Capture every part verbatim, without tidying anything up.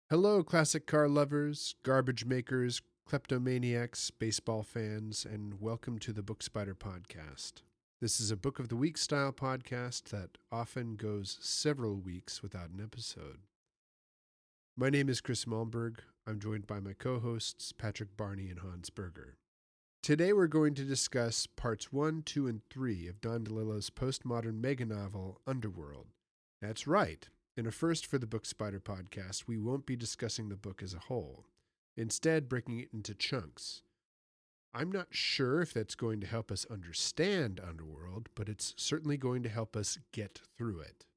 Hello, classic car lovers, garbage makers, kleptomaniacs, baseball fans, and welcome to the Book Spider podcast. This is a Book of the Week style podcast that often goes several weeks without an episode. My name is Chris Malmberg. I'm joined by my co-hosts Patrick Barney and Hans Berger. Today we're going to discuss parts one, two, and three of Don DeLillo's postmodern mega novel, Underworld. That's right. In a first for the Book Spider podcast, we won't be discussing the book as a whole, instead breaking it into chunks. I'm not sure if that's going to help us understand Underworld, but it's certainly going to help us get through it.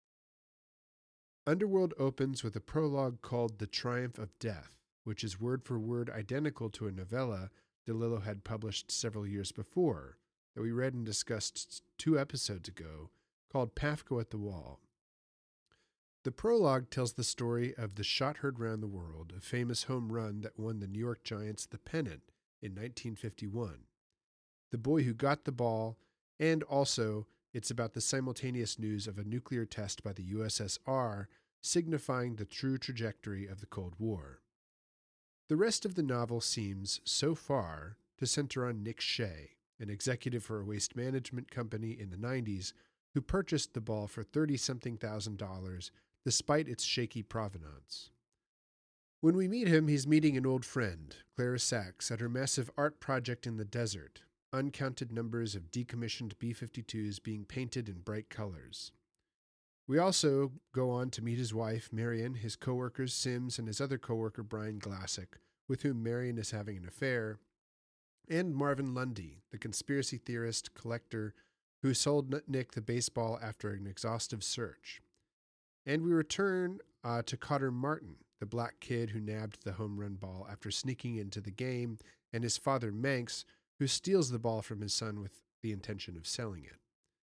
Underworld opens with a prologue called The Triumph of Death, which is word for word identical to a novella DeLillo had published several years before, that we read and discussed two episodes ago, called Pafko at the Wall. The prologue tells the story of the shot heard round the world, a famous home run that won the New York Giants the pennant in nineteen fifty-one. The boy who got the ball, and also it's about the simultaneous news of a nuclear test by the U S S R, signifying the true trajectory of the Cold War. The rest of the novel seems, so far, to center on Nick Shea, an executive for a waste management company in the nineties who purchased the ball for thirty-something thousand dollars despite its shaky provenance. When we meet him, he's meeting an old friend, Clara Sachs, at her massive art project in the desert, uncounted numbers of decommissioned B fifty-twos being painted in bright colors. We also go on to meet his wife, Marion, his co-workers, Sims, and his other co-worker, Brian Glassick, with whom Marion is having an affair, and Marvin Lundy, the conspiracy theorist collector who sold Nick the baseball after an exhaustive search. And we return uh, to Cotter Martin, the black kid who nabbed the home run ball after sneaking into the game, and his father, Manx, who steals the ball from his son with the intention of selling it.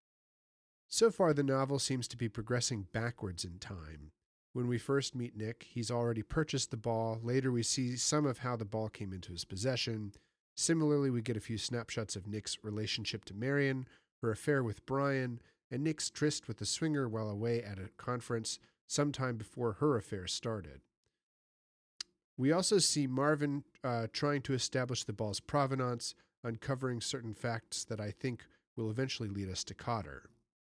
So far, the novel seems to be progressing backwards in time. When we first meet Nick, he's already purchased the ball. Later, we see some of how the ball came into his possession. Similarly, we get a few snapshots of Nick's relationship to Marion, her affair with Brian, and Nick's tryst with the swinger while away at a conference sometime before her affair started. We also see Marvin uh, trying to establish the ball's provenance, uncovering certain facts that I think will eventually lead us to Cotter.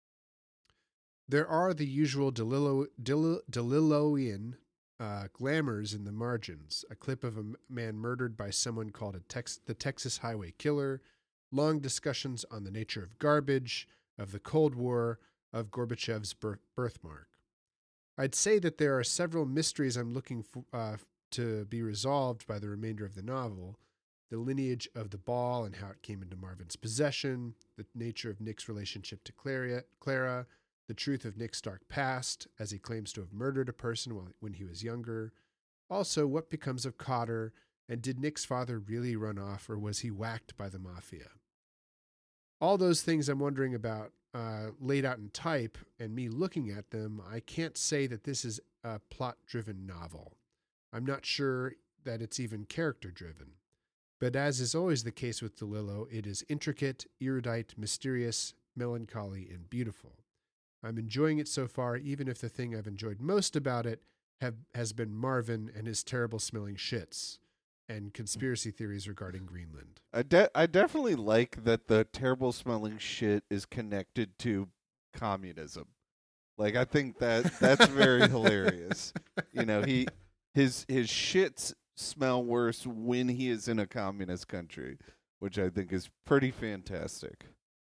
There are the usual DeLillo, DeLillo, DeLilloian uh, glamours in the margins, a clip of a man murdered by someone called a Tex- the Texas Highway Killer, long discussions on the nature of garbage, of the Cold War, of Gorbachev's birth- birthmark. I'd say that there are several mysteries I'm looking for, uh, to be resolved by the remainder of the novel: the lineage of the ball and how it came into Marvin's possession, the nature of Nick's relationship to Clara, Clara, the truth of Nick's dark past, as he claims to have murdered a person while, when he was younger. Also, what becomes of Cotter, and did Nick's father really run off, or was he whacked by the mafia? All those things I'm wondering about uh, laid out in type, and me looking at them, I can't say that this is a plot-driven novel. I'm not sure that it's even character-driven. But as is always the case with DeLillo, it is intricate, erudite, mysterious, melancholy, and beautiful. I'm enjoying it so far, even if the thing I've enjoyed most about it have, has been Marvin and his terrible-smelling shits and conspiracy theories regarding Greenland. I de- I definitely like that the terrible smelling shit is connected to communism. Like, I think that that's very hilarious. You know, he his his shits smell worse when he is in a communist country, which I think is pretty fantastic.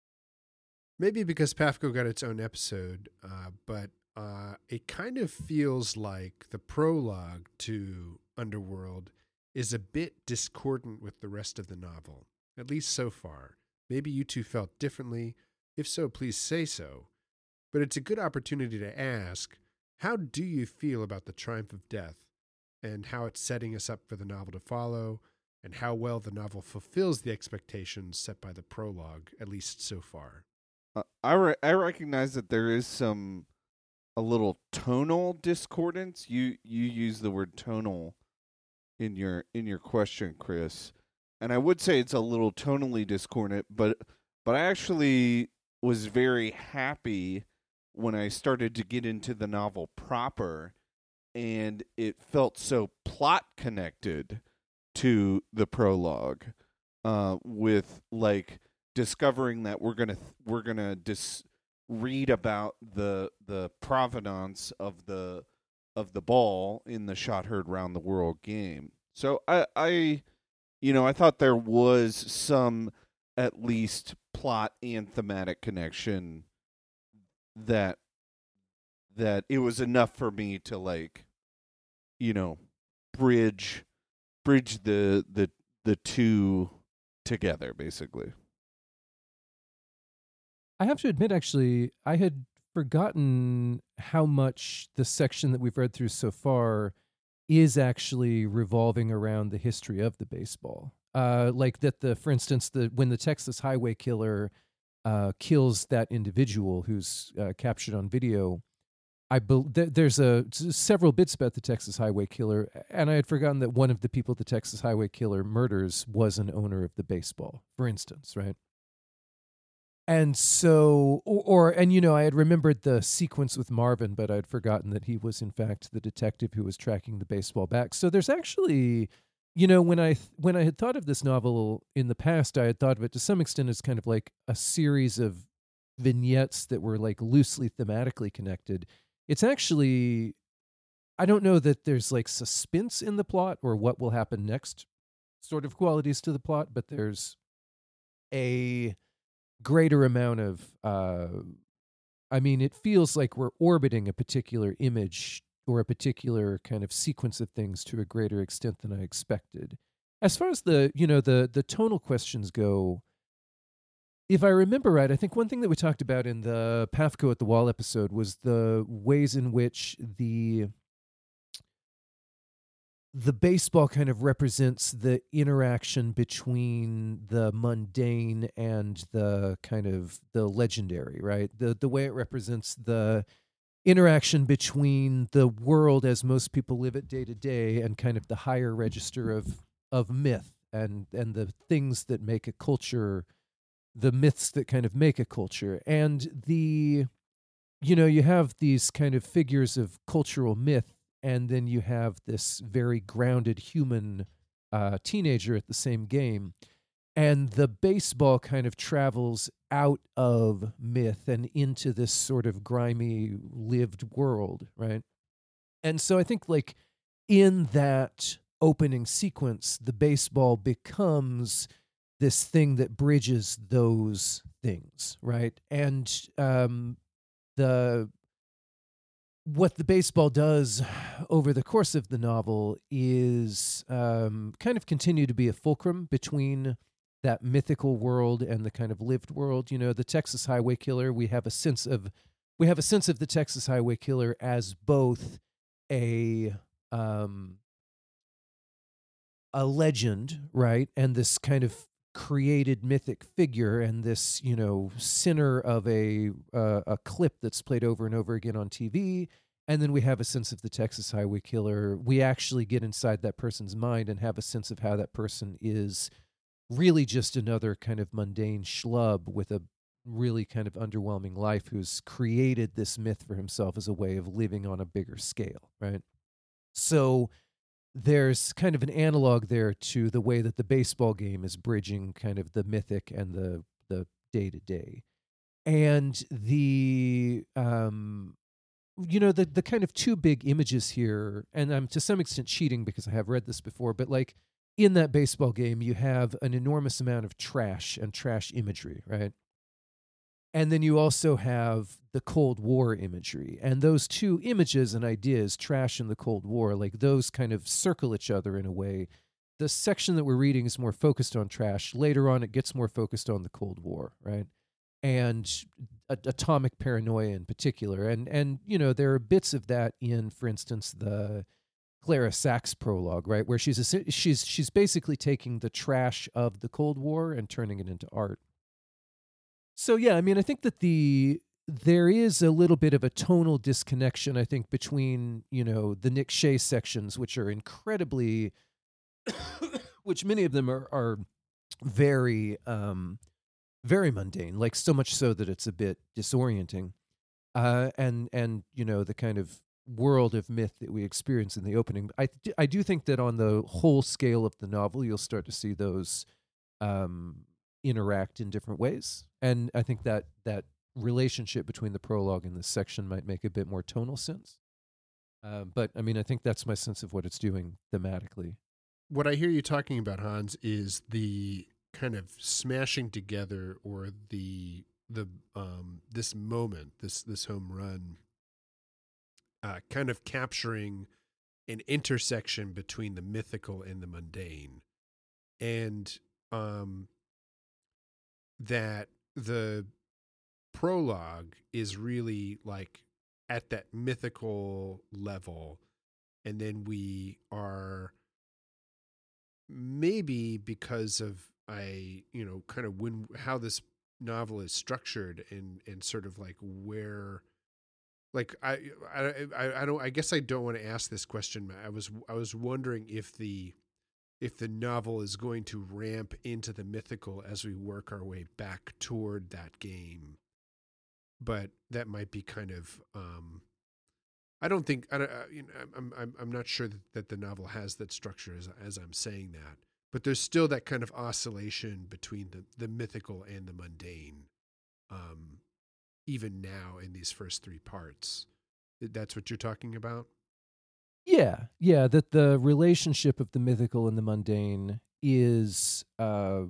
Maybe because Pafko got its own episode, uh, but uh, it kind of feels like the prologue to Underworld is a bit discordant with the rest of the novel, at least so far. Maybe you two felt differently. If so, please say so. But it's a good opportunity to ask, how do you feel about the Triumph of Death and how it's setting us up for the novel to follow, and how well the novel fulfills the expectations set by the prologue, at least so far? Uh, I re- I recognize that there is some a little tonal discordance. You you use the word tonal in your in your question, Chris, and I would say it's a little tonally discordant, but but I actually was very happy when I started to get into the novel proper and it felt so plot connected to the prologue, uh, with like discovering that we're gonna we're gonna dis- read about the the provenance of the of the ball in the Shot Heard Round the World game. So I I you know I thought there was some at least plot and thematic connection that that it was enough for me to like you know bridge bridge the the the two together basically. I have to admit, actually, I had forgotten how much the section that we've read through so far is actually revolving around the history of the baseball. Uh, like that, the for instance, the when the Texas Highway Killer uh, kills that individual who's uh, captured on video. I be- th- there's a s- several bits about the Texas Highway Killer, and I had forgotten that one of the people the Texas Highway Killer murders was an owner of the baseball, for instance, right? And so, or, or and you know, I had remembered the sequence with Marvin, but I'd forgotten that he was in fact the detective who was tracking the baseball back. So there's actually, you know, when I th- when I had thought of this novel in the past, I had thought of it to some extent as kind of like a series of vignettes that were like loosely thematically connected. It's actually, I don't know that there's like suspense in the plot or what will happen next sort of qualities to the plot, but there's a greater amount of uh I mean, it feels like we're orbiting a particular image or a particular kind of sequence of things to a greater extent than I expected. As far as the, you know, the the tonal questions go, if I remember right, I think one thing that we talked about in the Pafko at the Wall episode was the ways in which the the baseball kind of represents the interaction between the mundane and the kind of the legendary, right? The the way it represents the interaction between the world as most people live it day to day and kind of the higher register of of myth and and the things that make a culture, the myths that kind of make a culture. And the you know, you have these kind of figures of cultural myth, and then you have this very grounded human uh, teenager at the same game. And the baseball kind of travels out of myth and into this sort of grimy lived world, right? And so I think, like, in that opening sequence, the baseball becomes this thing that bridges those things, right? And um, the what the baseball does over the course of the novel is um, kind of continue to be a fulcrum between that mythical world and the kind of lived world. You know, the Texas Highway Killer, we have a sense of we have a sense of the Texas Highway Killer as both a um, a legend, right, and this kind of created mythic figure and this, you know, sinner of a uh, a clip that's played over and over again on T V. And then we have a sense of the Texas Highway Killer. We actually get inside that person's mind and have a sense of how that person is really just another kind of mundane schlub with a really kind of underwhelming life who's created this myth for himself as a way of living on a bigger scale, right? So there's kind of an analog there to the way that the baseball game is bridging kind of the mythic and the the day to day, and the um, you know the the kind of two big images here. And I'm to some extent cheating because I have read this before, but like in that baseball game, you have an enormous amount of trash and trash imagery, right? And then you also have the Cold War imagery. And those two images and ideas, trash and the Cold War, like those kind of circle each other in a way. The section that we're reading is more focused on trash. Later on, it gets more focused on the Cold War, right? And a- atomic paranoia in particular. And, and, you know, there are bits of that in, for instance, the Clara Sachs prologue, right? Where she's, a, she's, she's basically taking the trash of the Cold War and turning it into art. So yeah, I mean, I think that the there is a little bit of a tonal disconnection, I think, between, you know, the Nick Shea sections, which are incredibly, which many of them are are very, um, very mundane, like so much so that it's a bit disorienting, uh, and and you know the kind of world of myth that we experience in the opening. I th- I do think that on the whole scale of the novel, you'll start to see those um, interact in different ways, and I think that that relationship between the prologue and this section might make a bit more tonal sense. Uh, but I mean, I think that's my sense of what it's doing thematically. What I hear you talking about, Hans, is the kind of smashing together, or the the um, this moment, this this home run, uh, kind of capturing an intersection between the mythical and the mundane, and um, that the prologue is really like at that mythical level, and then we are, maybe because of I you know kind of when how this novel is structured, and and sort of like where, like I I I, I don't I guess I don't want to ask this question. I was I was wondering if the if the novel is going to ramp into the mythical as we work our way back toward that game. But that might be kind of um, I don't think I don't, uh, you know, I'm I'm I'm not sure that, that the novel has that structure as as I'm saying that, but there's still that kind of oscillation between the the mythical and the mundane, um, even now in these first three parts. That's what you're talking about? Yeah, yeah, that the relationship of the mythical and the mundane is uh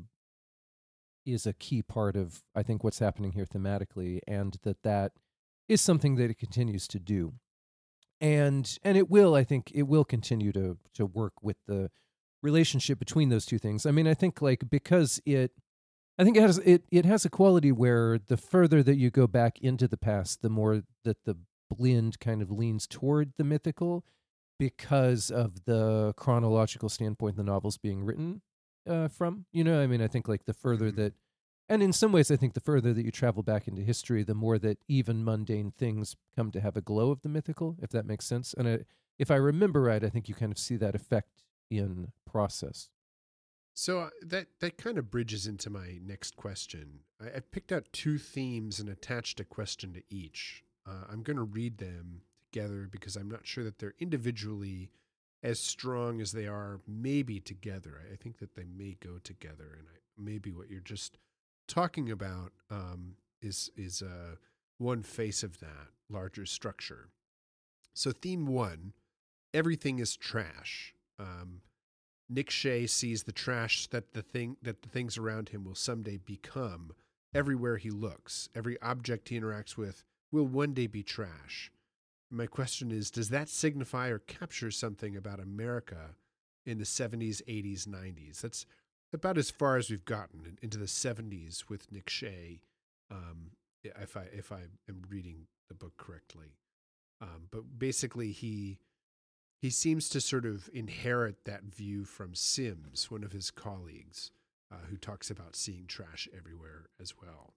is a key part of, I think, what's happening here thematically, and that that is something that it continues to do. And and it will, I think, it will continue to to work with the relationship between those two things. I mean, I think like because it I think it has it it has a quality where the further that you go back into the past, the more that the blend kind of leans toward the mythical, because of the chronological standpoint the novel's being written uh, from. You know, I mean, I think like the further Mhm. that, and in some ways, I think the further that you travel back into history, the more that even mundane things come to have a glow of the mythical, if that makes sense. And I, if I remember right, I think you kind of see that effect in Process. So uh, that that kind of bridges into my next question. I, I picked out two themes and attached a question to each. Uh, I'm going to read them together because I'm not sure that they're individually as strong as they are maybe together. I, I think that they may go together, and I, maybe what you're just talking about um, is is uh, one face of that larger structure. So theme one, everything is trash. Um, Nick Shea sees the trash that the thing that the things around him will someday become. Everywhere he looks, every object he interacts with will one day be trash. My question is, does that signify or capture something about America in the seventies, eighties, nineties? That's about as far as we've gotten into the seventies with Nick Shea, um, if I if I am reading the book correctly. Um, but basically, he he seems to sort of inherit that view from Sims, one of his colleagues, uh, who talks about seeing trash everywhere as well.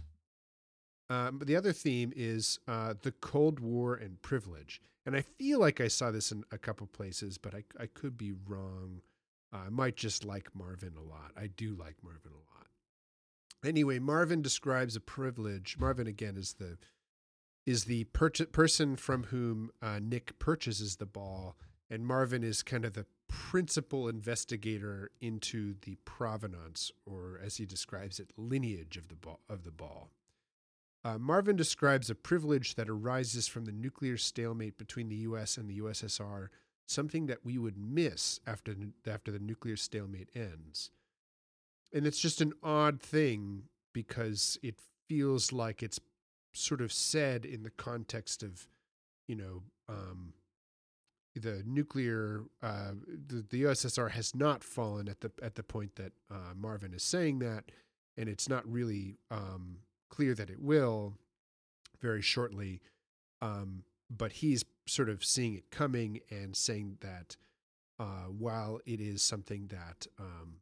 Um, but the other theme is uh, the Cold War and privilege. And I feel like I saw this in a couple places, but I, I could be wrong. Uh, I might just like Marvin a lot. I do like Marvin a lot. Anyway, Marvin describes a privilege. Marvin, again, is the is the per- person from whom uh, Nick purchases the ball, and Marvin is kind of the principal investigator into the provenance, or as he describes it, lineage of the ball. Of the ball. Uh, Marvin describes a privilege that arises from the nuclear stalemate between the U S and the U S S R, something that we would miss after after the nuclear stalemate ends. And it's just an odd thing because it feels like it's sort of said in the context of, you know, um, the nuclear, uh, the, the U S S R has not fallen at the at the point that uh, Marvin is saying that, and it's not really um, clear that it will very shortly. Um, but he's sort of seeing it coming and saying that uh, while it is something that um,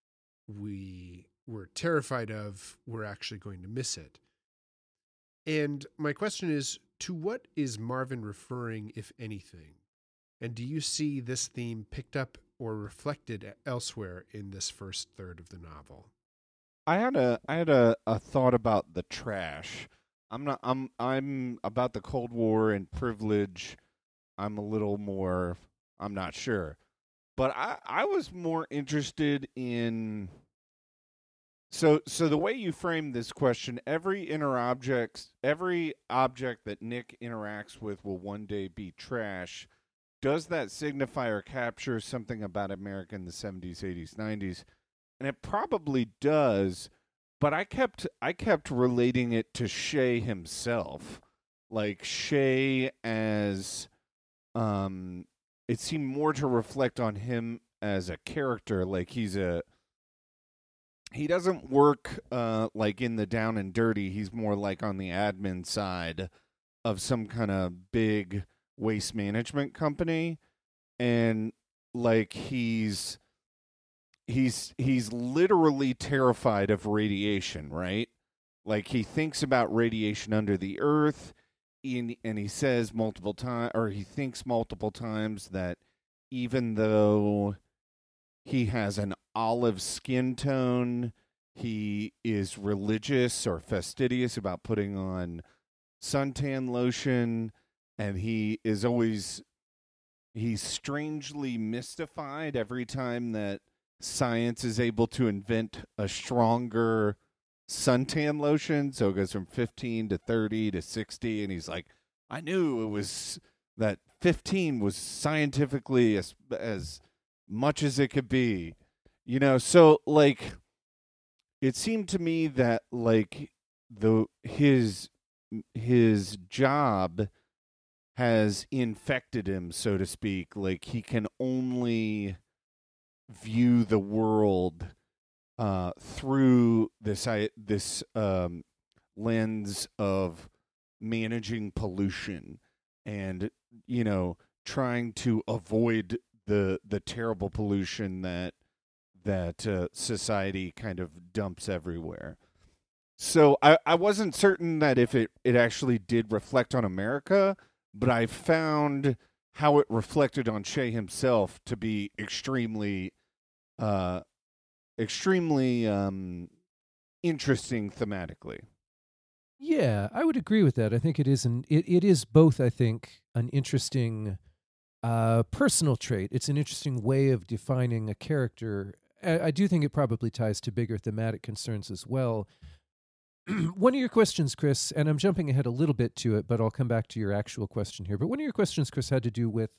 we were terrified of, we're actually going to miss it. And my question is, to what is Marvin referring, if anything? And do you see this theme picked up or reflected elsewhere in this first third of the novel? I had a I had a, a thought about the trash. I'm not I'm I'm about the Cold War and privilege. I'm a little more, I'm not sure. But I, I was more interested in, so so the way you frame this question, every inner object, every object that Nick interacts with will one day be trash. Does that signify or capture something about America in the seventies, eighties, nineties? And it probably does, but I kept I kept relating it to Shay himself. Like Shay as um it seemed more to reflect on him as a character, like he's a he doesn't work uh like in the down and dirty. He's more like on the admin side of some kind of big waste management company, and like he's he's he's literally terrified of radiation, right? Like he thinks about radiation under the earth, and, and he says multiple times, or he thinks multiple times that even though he has an olive skin tone, he is religious or fastidious about putting on suntan lotion, and he is always he's strangely mystified every time that science is able to invent a stronger suntan lotion. So it goes from fifteen to thirty to sixty, and he's like, I knew it was that fifteen was scientifically as as much as it could be, you know. So like it seemed to me that like the his his job has infected him, so to speak. Like he can only view the world uh, through this I, this um, lens of managing pollution and, you know, trying to avoid the the terrible pollution that that uh, society kind of dumps everywhere. So I, I wasn't certain that if it, it actually did reflect on America, but I found how it reflected on Shay himself to be extremely, uh, extremely um, interesting thematically. Yeah, I would agree with that. I think it is an it, it is both, I think, an interesting uh, personal trait. It's an interesting way of defining a character. I, I do think it probably ties to bigger thematic concerns as well. One of your questions, Chris, and I'm jumping ahead a little bit to it, but I'll come back to your actual question here. But one of your questions, Chris, had to do with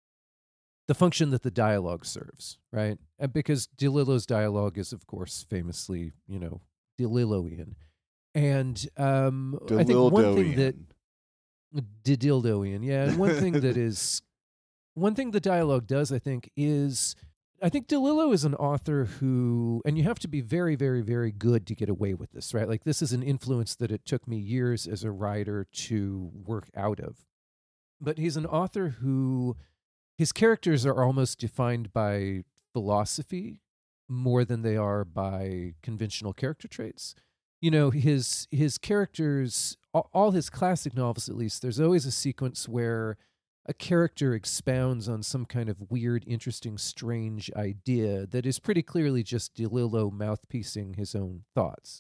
the function that the dialogue serves, right? And because DeLillo's dialogue is, of course, famously, you know, DeLilloian. And um, I think one thing that Didildoian, yeah, and one thing that is one thing the dialogue does, I think, is I think DeLillo is an author who, and you have to be very, very, very good to get away with this, right? Like this is an influence that it took me years as a writer to work out of. But he's an author who, his characters are almost defined by philosophy more than they are by conventional character traits. You know, his his characters, all, all his classic novels at least, there's always a sequence where a character expounds on some kind of weird, interesting, strange idea that is pretty clearly just DeLillo mouthpiecing his own thoughts.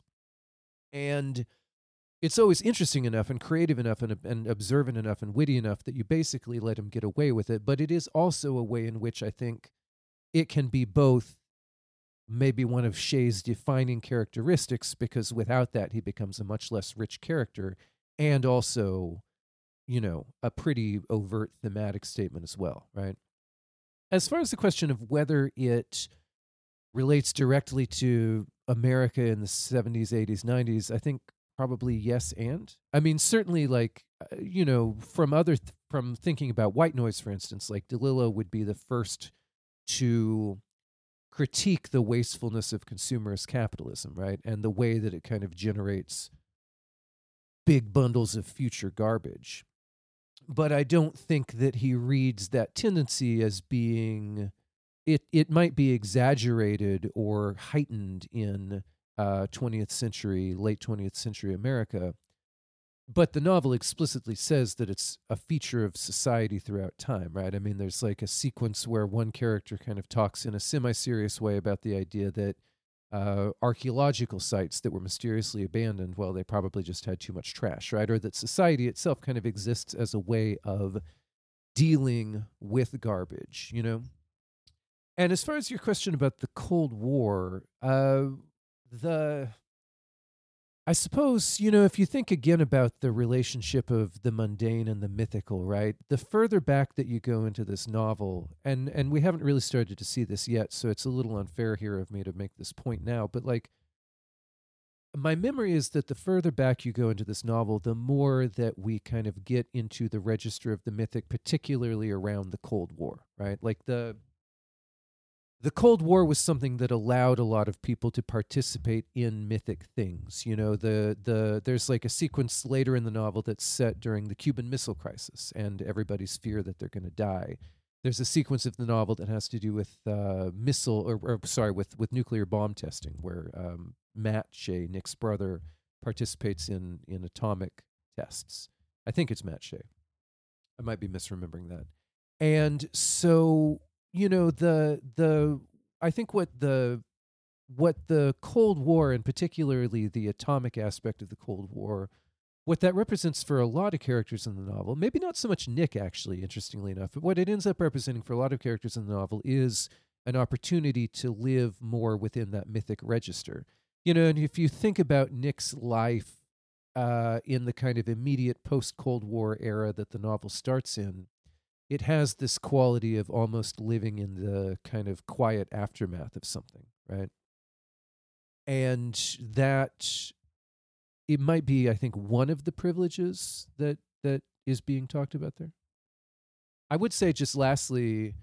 And it's always interesting enough and creative enough and, and observant enough and witty enough that you basically let him get away with it. But it is also a way in which I think it can be both maybe one of Shay's defining characteristics, because without that he becomes a much less rich character, and also, you know, a pretty overt thematic statement as well, right? As far as the question of whether it relates directly to America in the seventies, eighties, nineties, I think probably yes and. I mean, certainly, like, uh, you know, from other, th- from thinking about White Noise, for instance, like DeLillo would be the first to critique the wastefulness of consumerist capitalism, right? And the way that it kind of generates big bundles of future garbage. But I don't think that he reads that tendency as being, it it might be exaggerated or heightened in uh, twentieth century, late twentieth century America. But the novel explicitly says that it's a feature of society throughout time, right? I mean, there's like a sequence where one character kind of talks in a semi-serious way about the idea that uh, archaeological sites that were mysteriously abandoned, well, they probably just had too much trash, right? Or that society itself kind of exists as a way of dealing with garbage, you know? And as far as your question about the Cold War, uh, the I suppose, you know, if you think again about the relationship of the mundane and the mythical, right? The further back that you go into this novel, and and we haven't really started to see this yet, so it's a little unfair here of me to make this point now, but like my memory is that the further back you go into this novel, the more that we kind of get into the register of the mythic, particularly around the Cold War, right? Like the the Cold War was something that allowed a lot of people to participate in mythic things. You know, the the there's like a sequence later in the novel that's set during the Cuban Missile Crisis and everybody's fear that they're going to die. There's a sequence of the novel that has to do with uh, missile, or, or sorry, with with nuclear bomb testing, where um, Matt Shea, Nick's brother, participates in in atomic tests. I think it's Matt Shea. I might be misremembering that. And so, you know, the the I think what the what the Cold War, and particularly the atomic aspect of the Cold War, what that represents for a lot of characters in the novel, maybe not so much Nick, actually, interestingly enough, but what it ends up representing for a lot of characters in the novel is an opportunity to live more within that mythic register. You know, and if you think about Nick's life uh, in the kind of immediate post-Cold War era that the novel starts in, it has this quality of almost living in the kind of quiet aftermath of something, right? And that, it might be, I think, one of the privileges that that is being talked about there. I would say, just lastly,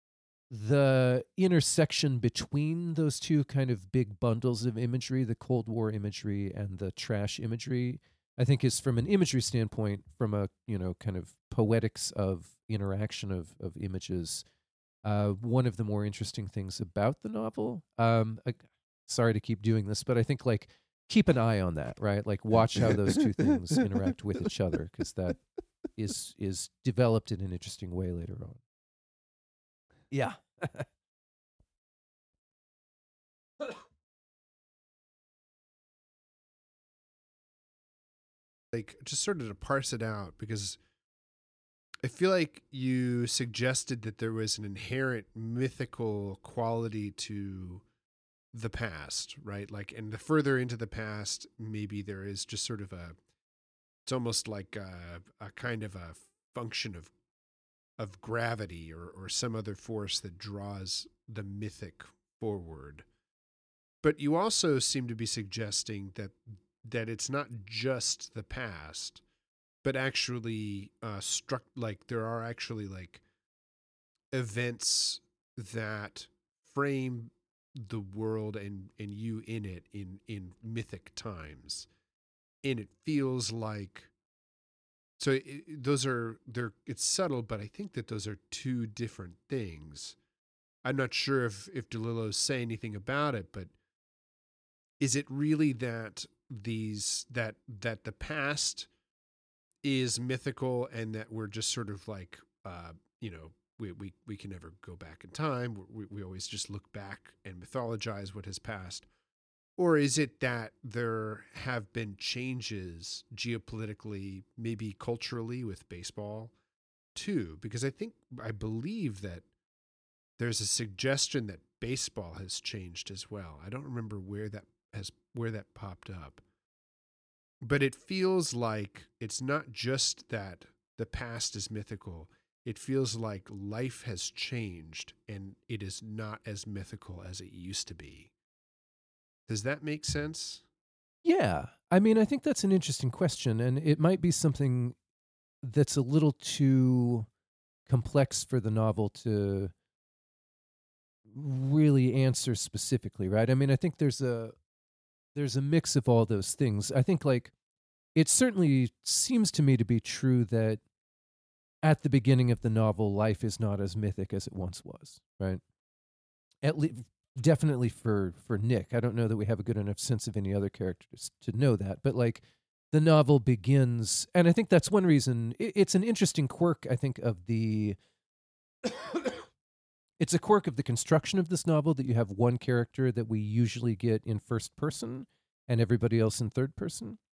the intersection between those two kind of big bundles of imagery, the Cold War imagery and the trash imagery, I think is, from an imagery standpoint, from a, you know, kind of poetics of interaction of, of images, uh, one of the more interesting things about the novel. Um, I, sorry to keep doing this, but I think, like, keep an eye on that, right? Like, watch how those two things interact with each other, because that is is developed in an interesting way later on. Yeah. Like, just sort of to parse it out, because I feel like you suggested that there was an inherent mythical quality to the past, right? Like, and the further into the past, maybe there is just sort of a, it's almost like a, a kind of a function of of gravity, or, or some other force that draws the mythic forward. But you also seem to be suggesting that that it's not just the past, but actually uh, struck, like there are actually like events that frame the world and, and you in it in, in mythic times. And it feels like, so it, those are, they're, it's subtle, but I think that those are two different things. I'm not sure if, if DeLillo's say anything about it, but is it really that these, that, that the past is mythical and that we're just sort of like, uh, you know, we, we, we can never go back in time. We, we always just look back and mythologize what has passed. Or is it that there have been changes geopolitically, maybe culturally with baseball too? Because I think, I believe that there's a suggestion that baseball has changed as well. I don't remember where that has, where that popped up. But it feels like it's not just that the past is mythical. It feels like life has changed and it is not as mythical as it used to be. Does that make sense? Yeah. I mean, I think that's an interesting question, and it might be something that's a little too complex for the novel to really answer specifically, right? I mean, I think there's a there's a mix of all those things. I think, like, it certainly seems to me to be true that at the beginning of the novel, life is not as mythic as it once was, right? At least, definitely for for Nick. I don't know that we have a good enough sense of any other characters to know that, but like, the novel begins, and I think that's one reason it, it's an interesting quirk, I think, of the it's a quirk of the construction of this novel, that you have one character that we usually get in first person and everybody else in third person.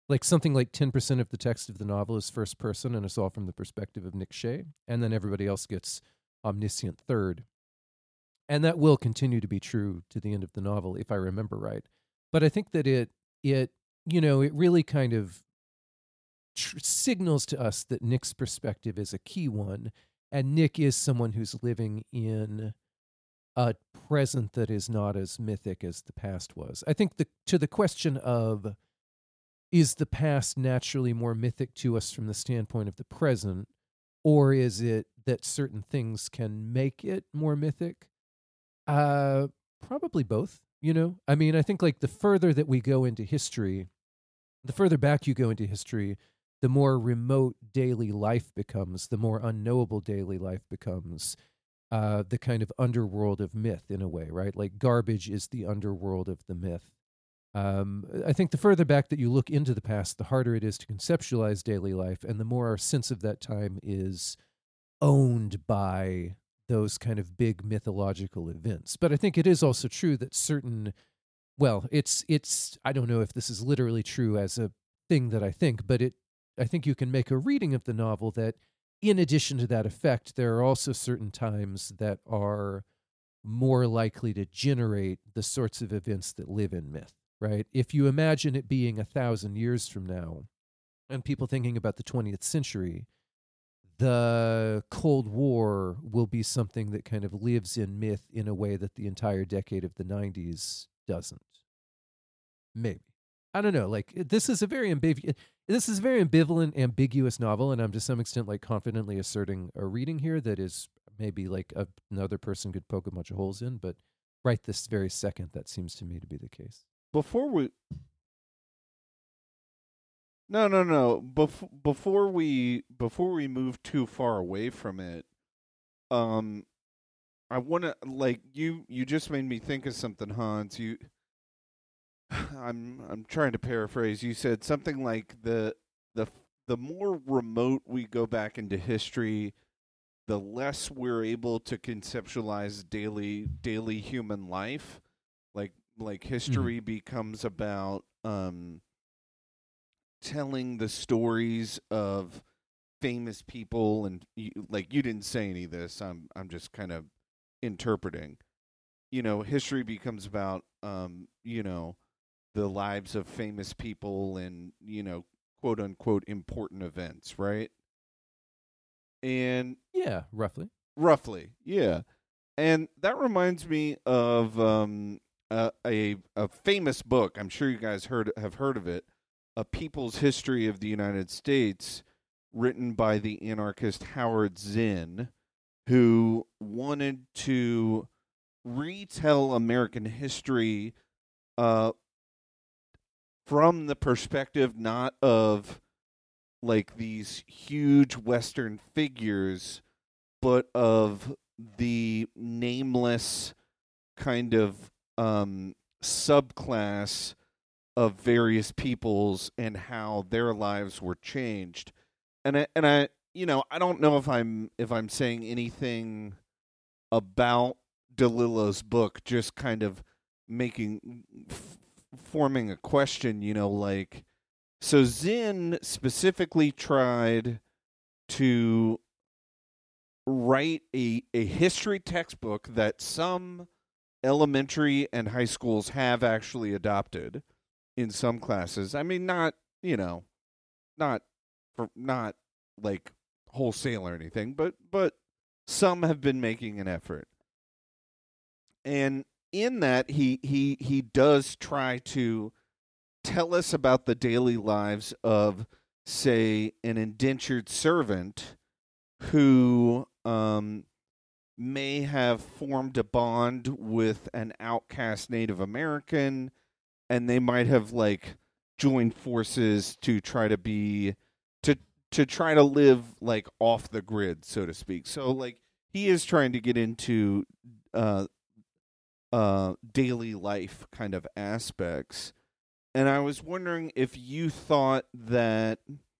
Like something like ten percent of the text of the novel is first person, and it's all from the perspective of Nick Shea, and then everybody else gets omniscient third. And that will continue to be true to the end of the novel, if I remember right. But I think that it, it you know, it really kind of tr- signals to us that Nick's perspective is a key one, and Nick is someone who's living in a present that is not as mythic as the past was. I think the to the question of, is the past naturally more mythic to us from the standpoint of the present, or is it that certain things can make it more mythic? Uh, probably both, you know? I mean, I think like the further that we go into history, the further back you go into history, the more remote daily life becomes, the more unknowable daily life becomes, uh, the kind of underworld of myth in a way, right? Like garbage is the underworld of the myth. Um, I think the further back that you look into the past, the harder it is to conceptualize daily life, and the more our sense of that time is owned by those kind of big mythological events. But I think it is also true that certain, well, it's, it's, I don't know if this is literally true as a thing that I think, but it, I think you can make a reading of the novel that in addition to that effect, there are also certain times that are more likely to generate the sorts of events that live in myth, right? If you imagine it being a thousand years from now and people thinking about the twentieth century, the Cold War will be something that kind of lives in myth in a way that the entire decade of the nineties doesn't. Maybe. I don't know. Like, this is a very ambivalent, this is a very ambivalent, ambiguous novel, and I'm to some extent like confidently asserting a reading here that is maybe like a, another person could poke a bunch of holes in, but right this very second, that seems to me to be the case. Before we No, no, no. Bef- before we before we move too far away from it, um I want to like you you just made me think of something, Hans. You I'm I'm trying to paraphrase. You said something like the the the more remote we go back into history, the less we're able to conceptualize daily daily human life. Like like history mm-hmm. becomes about um telling the stories of famous people, and you, like you didn't say any of this. I'm I'm just kind of interpreting. You know, history becomes about um, you know, the lives of famous people and, you know, quote unquote important events, right? And yeah, roughly. Roughly, yeah. And that reminds me of um a a, a famous book. I'm sure you guys heard have heard of it. A People's History of the United States, written by the anarchist Howard Zinn, who wanted to retell American history uh, from the perspective not of like these huge Western figures, but of the nameless kind of um, subclass of various peoples and how their lives were changed. And I, and I, you know, I don't know if I'm if I'm saying anything about DeLillo's book, just kind of making f- forming a question, you know, like, so Zinn specifically tried to write a a history textbook that some elementary and high schools have actually adopted in some classes. I mean, not, you know, not for not like wholesale or anything, but but some have been making an effort. And in that, he he he does try to tell us about the daily lives of, say, an indentured servant who um may have formed a bond with an outcast Native American, and they might have like joined forces to try to be to to try to live like off the grid, so to speak. So like he is trying to get into uh uh daily life kind of aspects. And I was wondering if you thought that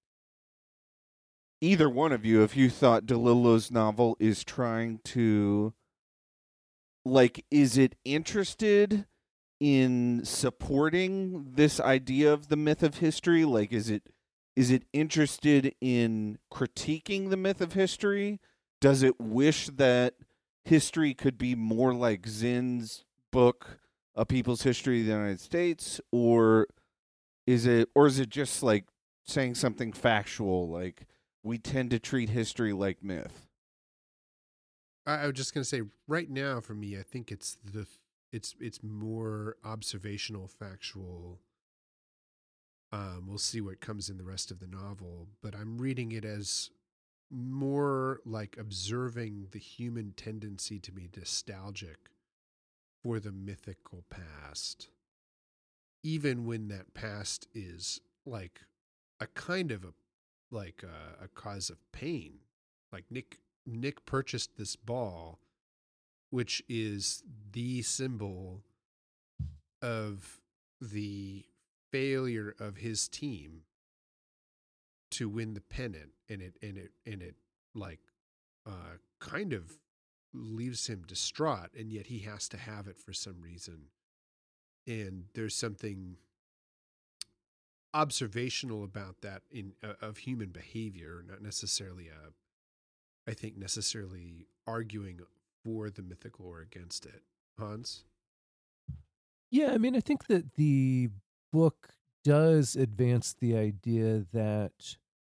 either one of you, if you thought DeLillo's novel is trying to, like, is it interested in supporting this idea of the myth of history? Like, is it is it interested in critiquing the myth of history? Does it wish that history could be more like Zinn's book, A People's History of the United States, or is it or is it just like saying something factual, like we tend to treat history like myth? I, I was just going to say, right now for me, I think it's the it's it's more observational, factual. Um, we'll see what comes in the rest of the novel, but I'm reading it as more like observing the human tendency to be nostalgic for the mythical past, even when that past is like a kind of a like a, a cause of pain. Like Nick Nick purchased this ball, which is the symbol of the failure of his team to win the pennant, and it and it and it like uh kind of leaves him distraught, and yet he has to have it for some reason. And there's something observational about that in uh, of human behavior, not necessarily a I think necessarily arguing for the mythical or against it. Hans? Yeah, I mean, I think that the book does advance the idea that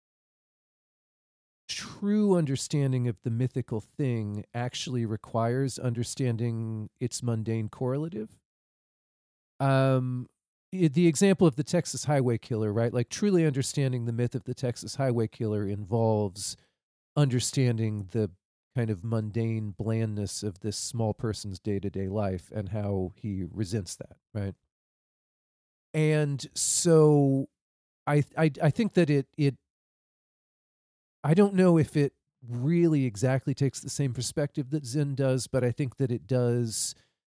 true understanding of the mythical thing actually requires understanding its mundane correlative. Um, i- the example of the Texas Highway Killer, right? Like, truly understanding the myth of the Texas Highway Killer involves understanding the kind of mundane blandness of this small person's day-to-day life and how he resents that, right? And so I I I think that it it I don't know if it really exactly takes the same perspective that Zinn does, but I think that it does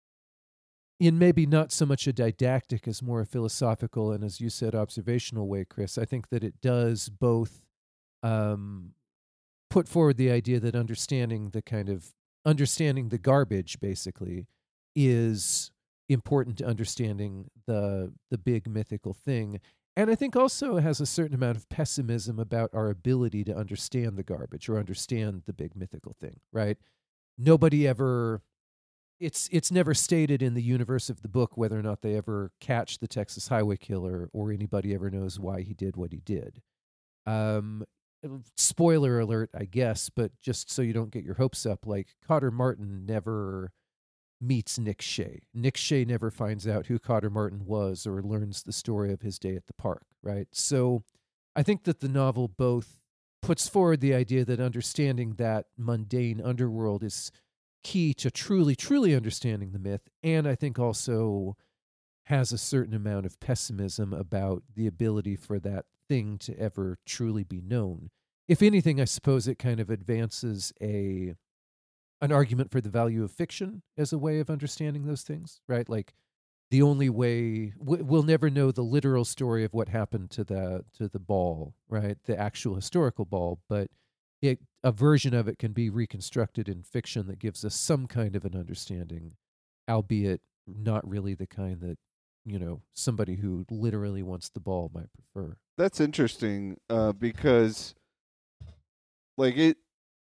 in maybe not so much a didactic as more a philosophical and, as you said, observational way, Chris. I think that it does both um, put forward the idea that understanding the kind of understanding the garbage basically is important to understanding the the big mythical thing. And I think also has a certain amount of pessimism about our ability to understand the garbage or understand the big mythical thing, right? Nobody ever it's it's never stated in the universe of the book whether or not they ever catch the Texas Highway Killer or anybody ever knows why he did what he did. Um, spoiler alert, I guess, but just so you don't get your hopes up, like Cotter Martin never meets Nick Shea. Nick Shea never finds out who Cotter Martin was or learns the story of his day at the park, right? So I think that the novel both puts forward the idea that understanding that mundane underworld is key to truly, truly understanding the myth, and I think also has a certain amount of pessimism about the ability for that thing to ever truly be known. If anything, I suppose it kind of advances a an argument for the value of fiction as a way of understanding those things, right? Like the only way we'll never know the literal story of what happened to the to the ball, right? The actual historical ball, but it a version of it can be reconstructed in fiction that gives us some kind of an understanding, albeit not really the kind that, you know, somebody who literally wants the ball might prefer. That's interesting, uh, because, like, it.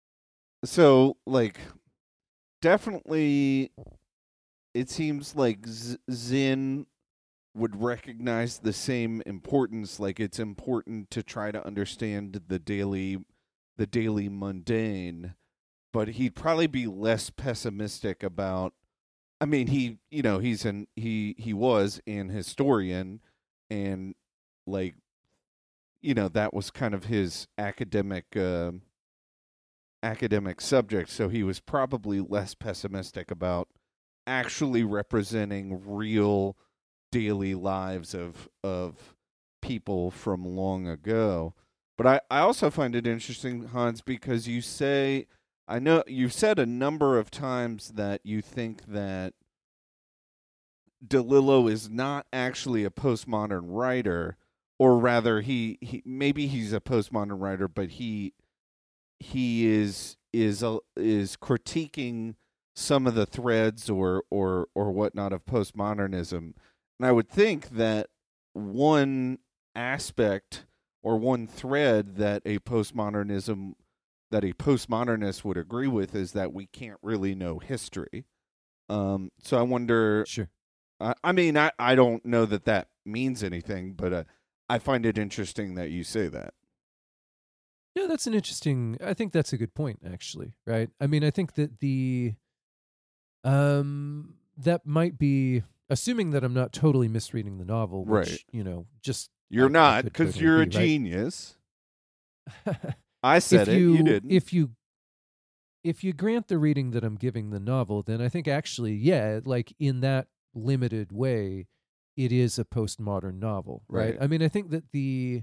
So, like, definitely, it seems like Z- Zinn would recognize the same importance. Like, it's important to try to understand the daily, the daily mundane, but he'd probably be less pessimistic about. I mean, he, you know, he's an he he was an historian, and like, you know, that was kind of his academic uh, academic subject. So he was probably less pessimistic about actually representing real daily lives of of people from long ago. But I, I also find it interesting, Hans, because you say, I know you've said a number of times that you think that DeLillo is not actually a postmodern writer, or rather, he, he maybe he's a postmodern writer, but he he is is a, is critiquing some of the threads or or or whatnot of postmodernism. And I would think that one aspect or one thread that a postmodernism that a postmodernist would agree with is that we can't really know history. Um, so I wonder. Sure. I, I mean, I, I don't know that that means anything, but uh, I find it interesting that you say that. Yeah, that's an interesting. I think that's a good point, actually. Right. I mean, I think that the, um, that might be assuming that I'm not totally misreading the novel, which Right. you know, just You're I- I not, could because totally you're a be, right? genius. I said if it. you, You didn't. If you if you grant the reading that I'm giving the novel, then I think actually, yeah, like in that limited way, it is a postmodern novel, right? Right. I mean, I think that the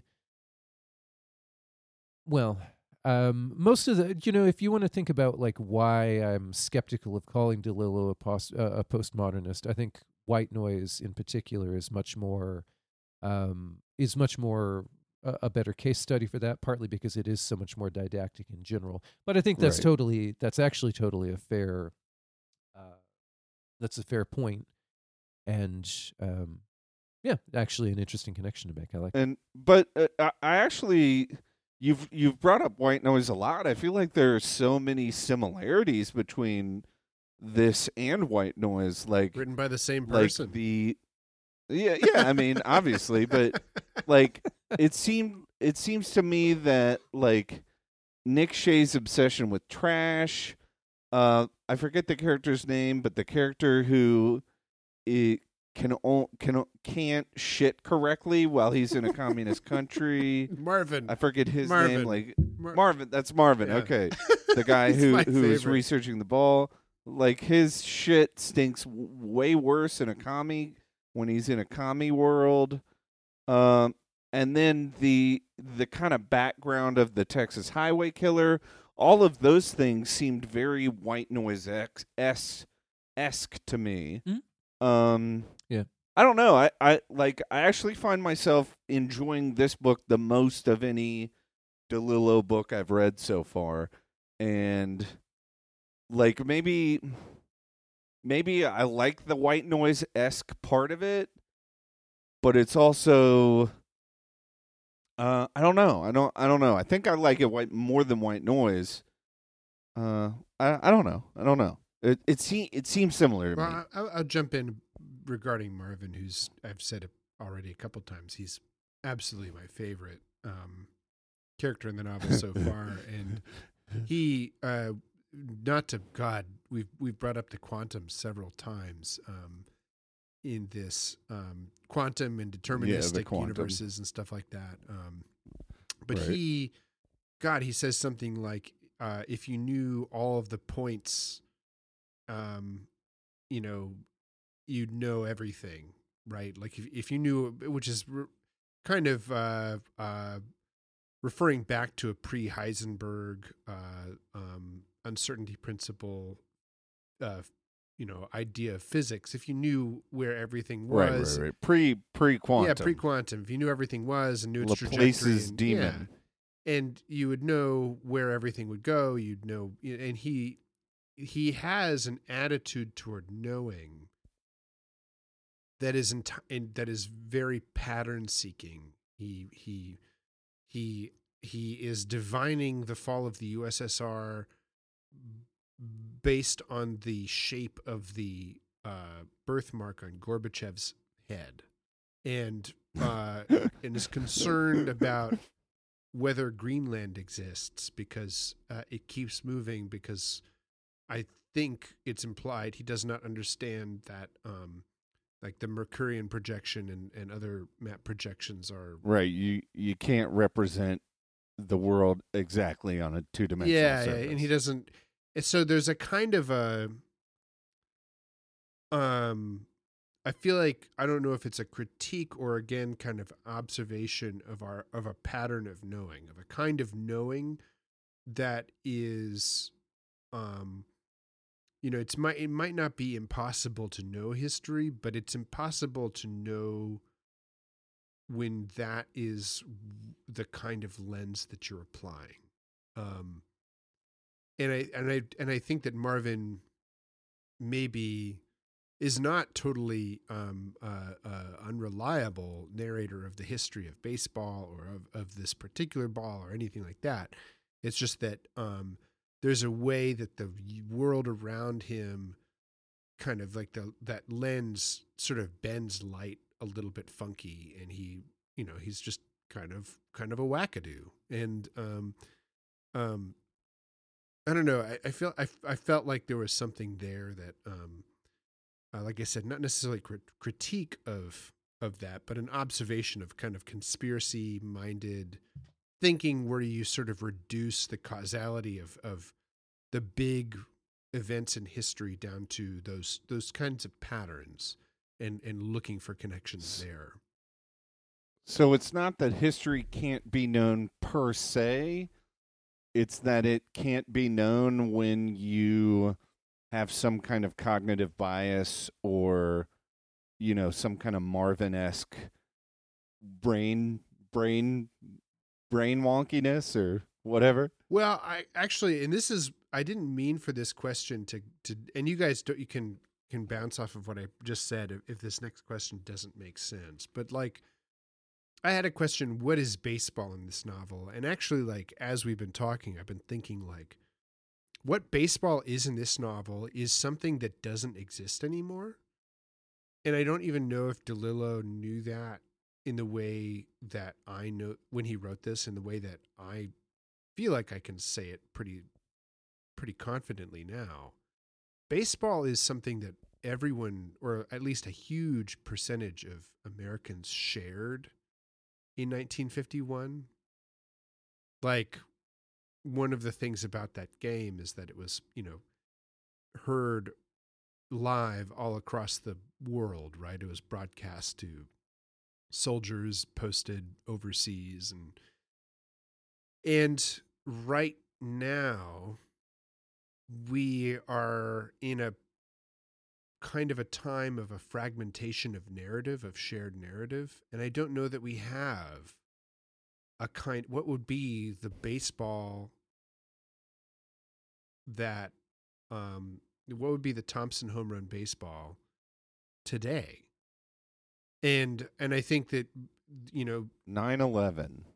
well, um, most of the, you know, if you want to think about like why I'm skeptical of calling DeLillo a, post, uh, a postmodernist, I think White Noise in particular is much more um, is much more a, a better case study for that. Partly because it is so much more didactic in general, but I think that's Right. totally that's actually totally a fair uh, that's a fair point, and um, yeah, actually an interesting connection to make. I like. And but uh, I, I actually you've you've brought up White Noise a lot. I feel like there are so many similarities between this and White Noise, like Written by the same like person. the yeah yeah. I mean, obviously, but like it seemed it seems to me that like Nick Shade's obsession with trash. Uh, I forget the character's name, but the character who it can o- can o- can't shit correctly while he's in a communist country. Marvin. I forget his Marvin. name. Like Mar- Marvin. That's Marvin. Yeah. Okay, the guy He's who my who is favorite. researching the ball. Like his shit stinks w- way worse in a commie when he's in a commie world. Um, and then the the kind of background of the Texas Highway Killer. All of those things seemed very White Noise esque esque to me. Mhm. Um, Yeah. I don't know. I, I like. I actually find myself enjoying this book the most of any DeLillo book I've read so far, and like maybe, maybe I like the White Noise esque part of it, but it's also, uh, I don't know. I don't. I don't know. I think I like it white more than White Noise. Uh, I I don't know. I don't know. It it se- it seems similar to me. Well, I- I'll, I'll jump in regarding Marvin, who's I've said it already a couple times. He's absolutely my favorite um, character in the novel so far, and he, uh, not to God, we've we've brought up the quantum several times um, in this um, quantum and deterministic quantum. universes and stuff like that. Um, but Right. he, God, he says something like, uh, "If you knew all of the points, um, you know, you'd know everything, right? Like if if you knew, which is re- kind of uh, uh, referring back to a pre-Heisenberg uh, um, uncertainty principle, uh, you know, idea of physics. If you knew where everything Right, was, right, right. Pre pre quantum. yeah, pre-quantum. If you knew everything was and knew its Laplace's trajectory, and, demon. yeah, and you would know where everything would go. You'd know, and he he has an attitude toward knowing that is enti- and that is very pattern seeking. He he he he is divining the fall of the U S S R based on the shape of the uh, birthmark on Gorbachev's head, and uh, and is concerned about whether Greenland exists because uh, it keeps moving. Because I think it's implied he does not understand that. Um, like the Mercurian projection and, and other map projections are Right. You you can't represent the world exactly on a two dimensional yeah, yeah, surface. and he doesn't. And so there's a kind of a um, I feel like I don't know if it's a critique or again kind of observation of our of a pattern of knowing, of a kind of knowing that is, um, you know, it's might it might not be impossible to know history, but it's impossible to know when that is the kind of lens that you're applying. Um, and I and I and I think that Marvin maybe is not totally um, uh, uh, unreliable narrator of the history of baseball or of, of this particular ball or anything like that. It's just that um, there's a way that the world around him kind of like the that lens sort of bends light a little bit funky, and he, you know, he's just kind of kind of a wackadoo. And um, um, I don't know. I, I felt I, I felt like there was something there that. Um, Uh, like I said, not necessarily crit- critique of of that, but an observation of kind of conspiracy-minded thinking, where you sort of reduce the causality of of the big events in history down to those those kinds of patterns, and and looking for connections there. So it's not that history can't be known per se; it's that it can't be known when you have some kind of cognitive bias or, you know, some kind of Marvin-esque brain brain brain wonkiness or whatever. Well, I actually, and this is, I didn't mean for this question to to, and you guys don't, you can can bounce off of what I just said if, if this next question doesn't make sense. But like, I had a question: what is baseball in this novel? And actually, like as we've been talking, I've been thinking like, what baseball is in this novel is something that doesn't exist anymore. And I don't even know if DeLillo knew that in the way that I know when he wrote this, in the way that I feel like I can say it pretty, pretty confidently now. Baseball is something that everyone, or at least a huge percentage of Americans, shared in nineteen fifty-one. Like, one of the things about that game is that it was, you know, heard live all across the world, right? It was broadcast to soldiers posted overseas, and and right now we are in a kind of a time of a fragmentation of narrative, of shared narrative, and I don't know that we have a kind, what would be the baseball that um what would be the Thompson home run baseball today. And and I think that, you know, nine eleven.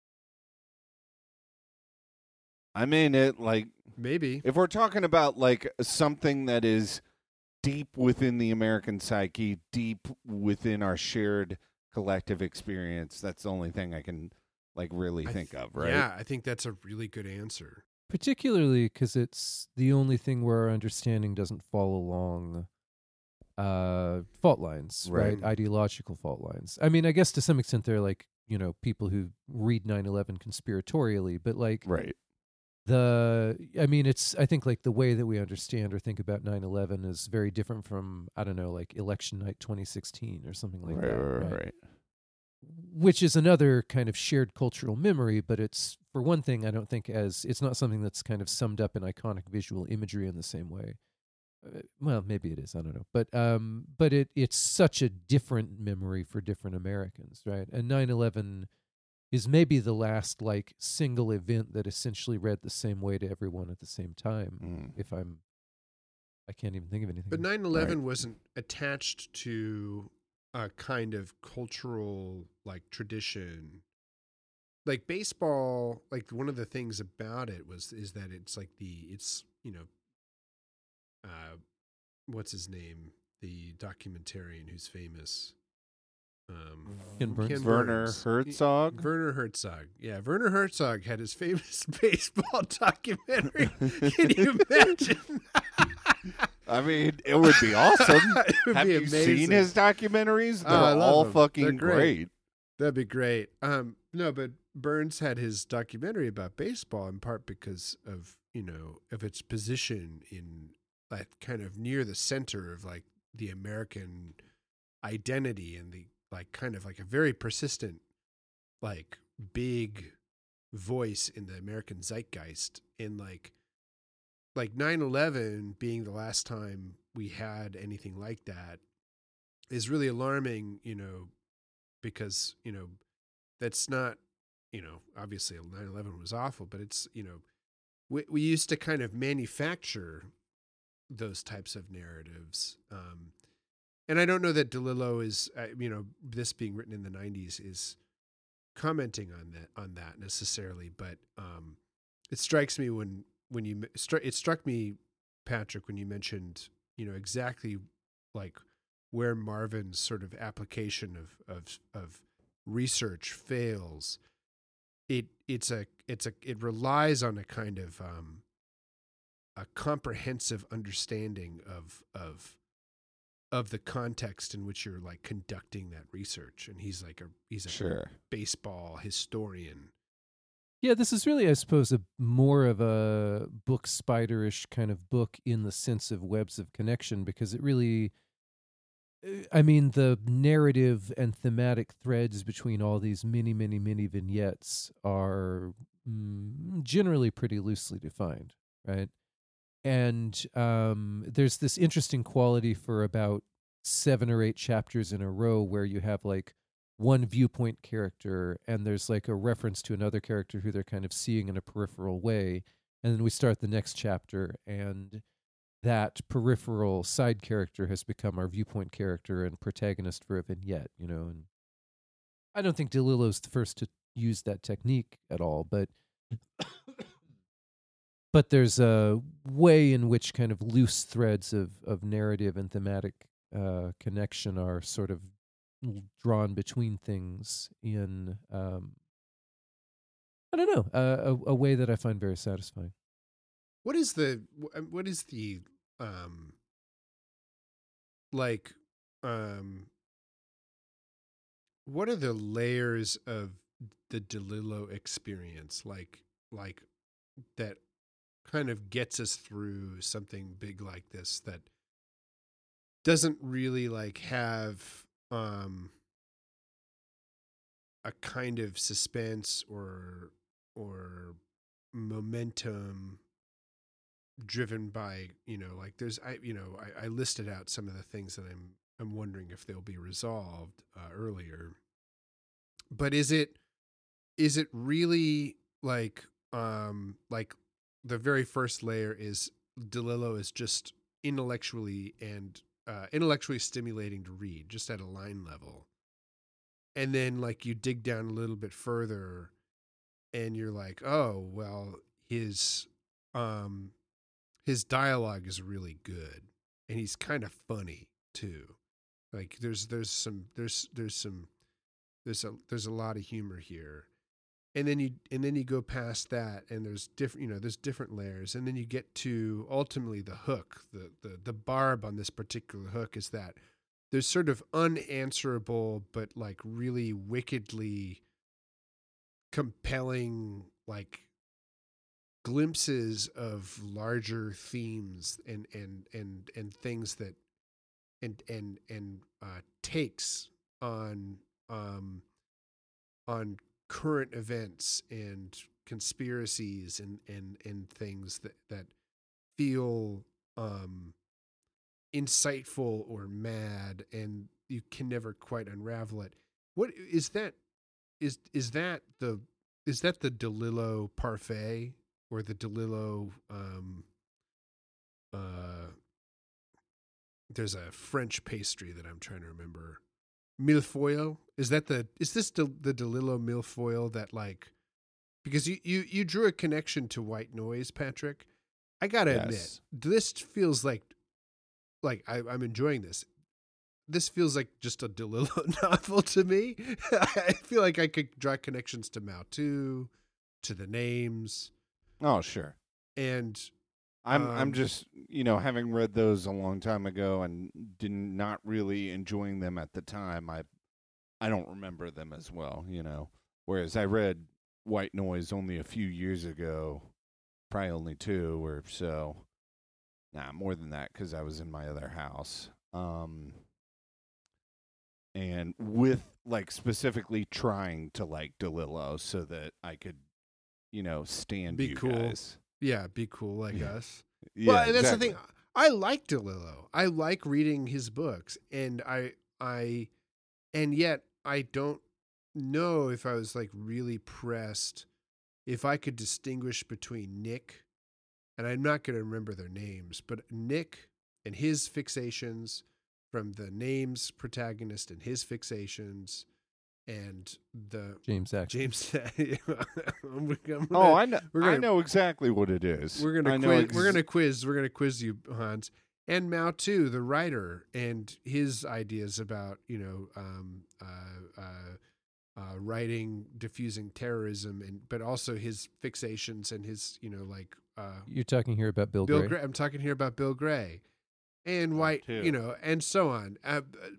I mean, it like maybe if we're talking about like something that is deep within the American psyche, deep within our shared collective experience, that's the only thing I can like really I think th- of, right? Yeah, I think that's a really good answer. Particularly because it's the only thing where our understanding doesn't fall along uh, fault lines, right. Right. Ideological fault lines. I mean, I guess to some extent they're like, you know, people who read nine eleven conspiratorially, but like Right. the, I mean, it's, I think like the way that we understand or think about nine eleven is very different from, I don't know, like election night twenty sixteen or something like right, that. right, Right? right. Which is another kind of shared cultural memory, but it's, for one thing, I don't think as, it's not something that's kind of summed up in iconic visual imagery in the same way. Uh, well, maybe it is, I don't know. But um, but it it's such a different memory for different Americans, right? And nine eleven is maybe the last like single event that essentially read the same way to everyone at the same time. Mm. If I'm, I can't even think of anything. But else. nine eleven wasn't attached to a kind of cultural like tradition. Like baseball, like one of the things about it was is that it's like the it's, you know, uh what's his name? The documentarian who's famous. Um Ken Burns? Ken Werner Burns. Herzog? Werner Herzog. Yeah, Werner Herzog had his famous baseball documentary. Can you imagine? I mean, it would be awesome. It would Have be you amazing. seen his documentaries? They're Oh, I love all them. fucking They're great. great. That'd be great. Um, no, but Burns had his documentary about baseball in part because of, you know, of its position in like kind of near the center of like the American identity, and the like kind of like a very persistent, like big voice in the American zeitgeist. In like like nine eleven being the last time we had anything like that is really alarming, you know, because, you know, that's not, you know, obviously nine eleven was awful, but it's, you know, we, we used to kind of manufacture those types of narratives. Um, and I don't know that DeLillo is, uh, you know, this being written in the nineties is commenting on that on that necessarily, but um, it strikes me when when you it struck me, Patrick, when you mentioned, you know, exactly like where Marvin's sort of application of of of research fails. It it's a it's a it relies on a kind of um, a comprehensive understanding of of of the context in which you're like conducting that research. And he's like a he's a Sure. baseball historian. Yeah, this is really, I suppose, a more of a book spiderish kind of book in the sense of webs of connection, because it really, I mean, the narrative and thematic threads between all these many, many, many vignettes are mm, generally pretty loosely defined, right? And um, there's this interesting quality for about seven or eight chapters in a row where you have like one viewpoint character and there's like a reference to another character who they're kind of seeing in a peripheral way. And then we start the next chapter and that peripheral side character has become our viewpoint character and protagonist for a vignette, you know. And I don't think DeLillo's the first to use that technique at all, but but there's a way in which kind of loose threads of, of narrative and thematic uh, connection are sort of drawn between things in, um, I don't know, uh, a, a way that I find very satisfying. What is the what is the um like um what are the layers of the DeLillo experience like like that kind of gets us through something big like this that doesn't really like have um a kind of suspense or or momentum driven by, you know, like there's I you know I, I listed out some of the things that I'm I'm wondering if they'll be resolved uh, earlier, but is it is it really like um like the very first layer is DeLillo is just intellectually and uh, intellectually stimulating to read just at a line level, and then like you dig down a little bit further and you're like, oh well, his um his dialogue is really good and he's kind of funny too. Like there's there's some there's there's some there's a there's a lot of humor here. And then you and then you go past that and there's different, you know, there's different layers, and then you get to ultimately the hook. The the the barb on this particular hook is that there's sort of unanswerable but like really wickedly compelling like glimpses of larger themes and and and and things that and and and uh, takes on um on current events and conspiracies and and and things that that feel um insightful or mad, and you can never quite unravel it. What is that? Is is that the is that the DeLillo parfait or the DeLillo um uh there's a French pastry that I'm trying to remember. Millefoil? Is that the is this the the DeLillo millefoil that like, because you, you you drew a connection to White Noise, Patrick. I gotta Yes. admit, this feels like like I, I'm enjoying this. This feels like just a DeLillo novel to me. I feel like I could draw connections to Mao Tu, to the names, Oh, sure. and I'm Um, I'm just, you know, having read those a long time ago and did not really enjoying them at the time. I I don't remember them as well, you know. Whereas I read White Noise only a few years ago, probably only two or so. Nah, more than that because I was in my other house. Um, and with like specifically trying to like DeLillo so that I could, you know, stand Be you cool. guys. yeah, be cool like Yeah. us. Yeah, well, that's exactly. the thing. I like DeLillo. I like reading his books, and I I and yet I don't know if I was like really pressed if I could distinguish between Nick and I'm not going to remember their names, but Nick and his fixations from the names protagonist and his fixations and the James Act. James. I'm gonna, Oh, I know. we're gonna, I know exactly what it is. We're gonna I know quiz. ex- We're gonna quiz. We're gonna quiz you, Hans, and Mao too, the writer, and his ideas about you know um, uh, uh, uh, writing, diffusing terrorism, and but also his fixations and his you know like uh, You're talking here about Bill, Bill Gray. Gray. I'm talking here about Bill Gray, and White, too. you know, and so on. Uh,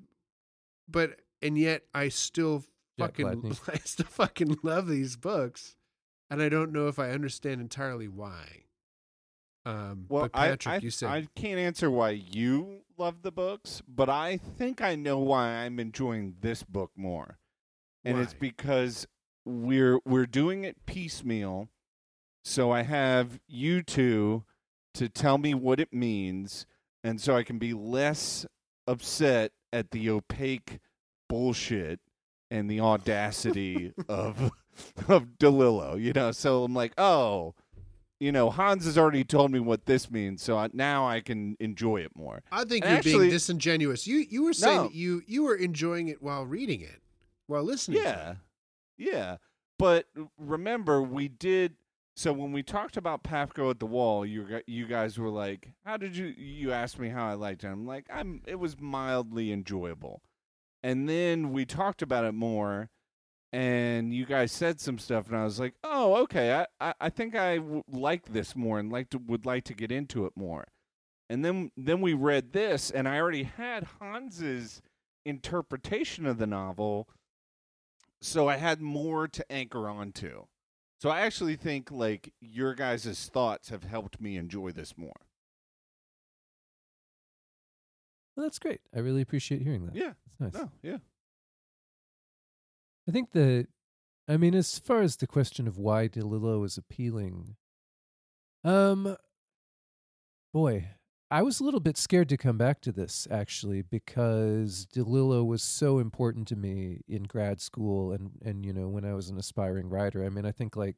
but and yet I still Jack fucking Gladney. I still fucking love these books, and I don't know if I understand entirely why. Um, Well, but Patrick, I, I, you said I can't answer why you love the books, but I think I know why I'm enjoying this book more. And it's Why? because we're we're doing it piecemeal. So I have you two to tell me what it means, and so I can be less upset at the opaque bullshit and the audacity of of DeLillo. You know, so I'm like, oh, you know, Hans has already told me what this means, so I, now I can enjoy it more. I think And you're actually- being disingenuous. You you were saying No. that you you were enjoying it while reading it, while listening. to Yeah, it. yeah. But remember, we did. So when we talked about Pafko at the Wall, you gu- you guys were like, "How did you?" You asked me how I liked it. I'm like, "I'm." It was mildly enjoyable. And then we talked about it more, and you guys said some stuff, and I was like, "Oh, okay. I I, I think I w- like this more, and like to, would like to get into it more." And then then we read this, and I already had Hans's interpretation of the novel, so I had more to anchor onto. So I actually think like your guys' thoughts have helped me enjoy this more. Well, that's great. I really appreciate hearing that. Yeah. That's nice. No, yeah. I think that, I mean, as far as the question of why DeLillo is appealing, um, boy, I was a little bit scared to come back to this actually because DeLillo was so important to me in grad school and and you know when I was an aspiring writer. I mean, I think like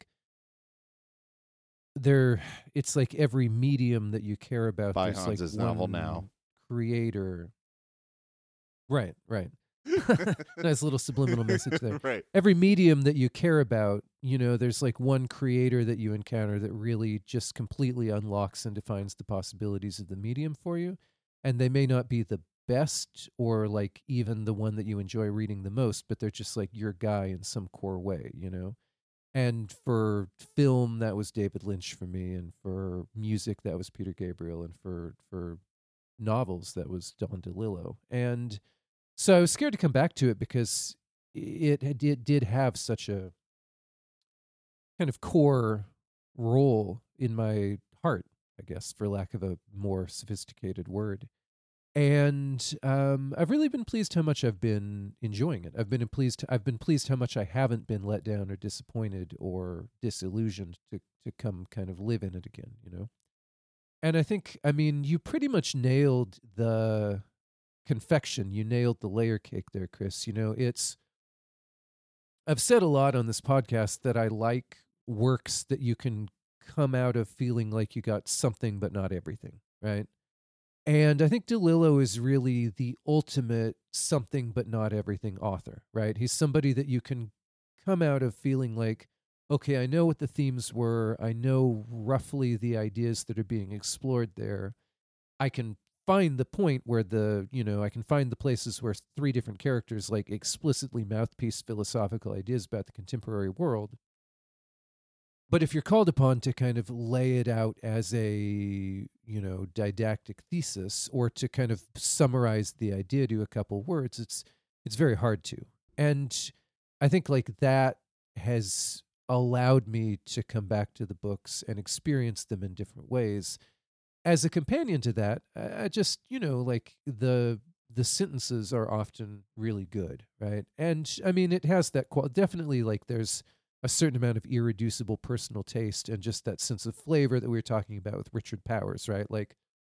there, it's like every medium that you care about. Buy there's Hans's like novel one now. creator. Right, right. Nice little subliminal message there. Right. Every medium that you care about, you know, there's like one creator that you encounter that really just completely unlocks and defines the possibilities of the medium for you. And they may not be the best or like even the one that you enjoy reading the most, but they're just like your guy in some core way, you know? And for film, that was David Lynch for me. And for music, that was Peter Gabriel. And for, for novels, that was Don DeLillo. And so I was scared to come back to it because it, it did, did have such a kind of core role in my heart, I guess, for lack of a more sophisticated word. And um, I've really been pleased how much I've been enjoying it. I've been pleased. I've been pleased how much I haven't been let down or disappointed or disillusioned to to come kind of live in it again. You know. And I think, I mean, you pretty much nailed the confection. You nailed the layer cake there, Chris. You know, it's. I've said a lot on this podcast that I like works that you can come out of feeling like you got something but not everything, right? And I think DeLillo is really the ultimate something but not everything author, right? He's somebody that you can come out of feeling like, okay, I know what the themes were. I know roughly the ideas that are being explored there. I can find the point where the, you know, I can find the places where three different characters like explicitly mouthpiece philosophical ideas about the contemporary world. But if you're called upon to kind of lay it out as a, you know, didactic thesis or to kind of summarize the idea to a couple words, it's it's very hard to. And I think like that has allowed me to come back to the books and experience them in different ways. As a companion to that, I just, you know, like the the sentences are often really good, right? And I mean, it has that qual- definitely like there's a certain amount of irreducible personal taste and just that sense of flavor that we were talking about with Richard Powers, right? Like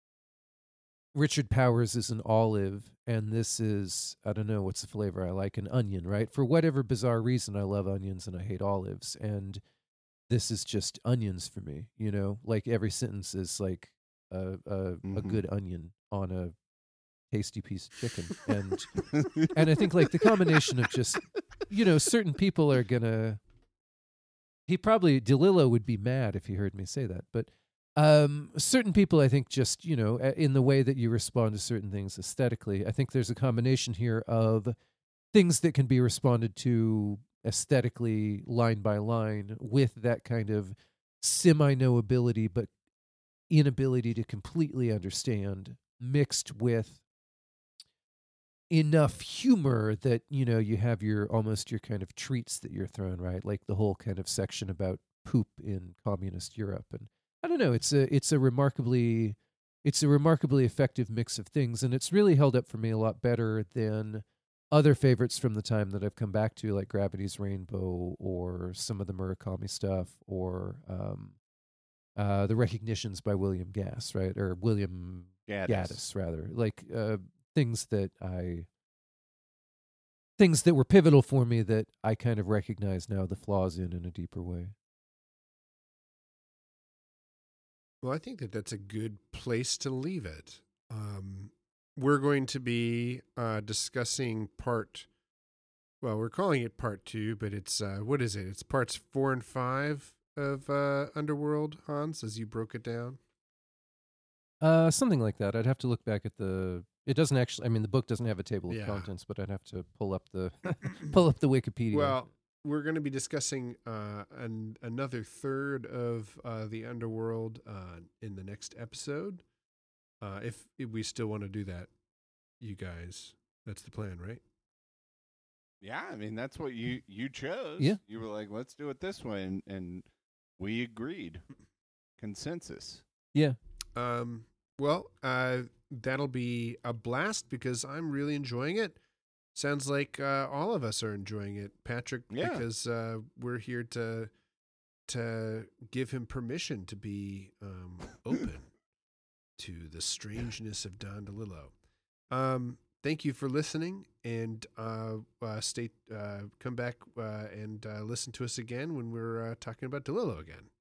Richard Powers is an olive and this is, I don't know, what's the flavor I like? An onion, right? For whatever bizarre reason, I love onions and I hate olives. And this is just onions for me. You know, like every sentence is like a a, a Mhm. good onion on a tasty piece of chicken, and and I think like the combination of just, you know, certain people are gonna. He probably DeLillo would be mad if he heard me say that, but um, certain people, I think, just you know, a- in the way that you respond to certain things aesthetically, I think there's a combination here of things that can be responded to aesthetically, line by line, with that kind of semi-knowability but inability to completely understand, mixed with enough humor that you know you have your almost your kind of treats that you're thrown, right, like the whole kind of section about poop in communist Europe. And I don't know, it's a it's a remarkably it's a remarkably effective mix of things, and it's really held up for me a lot better than other favorites from the time that I've come back to, like Gravity's Rainbow or some of the Murakami stuff, or um uh the Recognitions by William Gass, right, or William Gaddis. Gaddis rather, like uh things that I things that were pivotal for me that I kind of recognize now the flaws in in a deeper way. Well, I think that that's a good place to leave it. Um, we're going to be uh, discussing part. Well, we're calling it part two, but it's uh, what is it? It's parts four and five of uh, Underworld, Hans, as you broke it down. Uh, something like that. I'd have to look back at the. It doesn't actually. I mean, the book doesn't have a table of Yeah. contents, but I'd have to pull up the pull up the Wikipedia. Well, we're going to be discussing uh, an, another third of uh, the Underworld uh, in the next episode. Uh, if, if we still want to do that, you guys, that's the plan, right? Yeah, I mean that's what you you chose. Yeah. You were like, let's do it this way, and, and we agreed. Consensus. yeah. Um, well, uh, that'll be a blast because I'm really enjoying it. Sounds like uh, all of us are enjoying it, Patrick, Yeah. because uh, we're here to to give him permission to be um, open to the strangeness of Don DeLillo. Um, thank you for listening, and uh, uh, stay. Uh, come back uh, and uh, listen to us again when we're uh, talking about DeLillo again.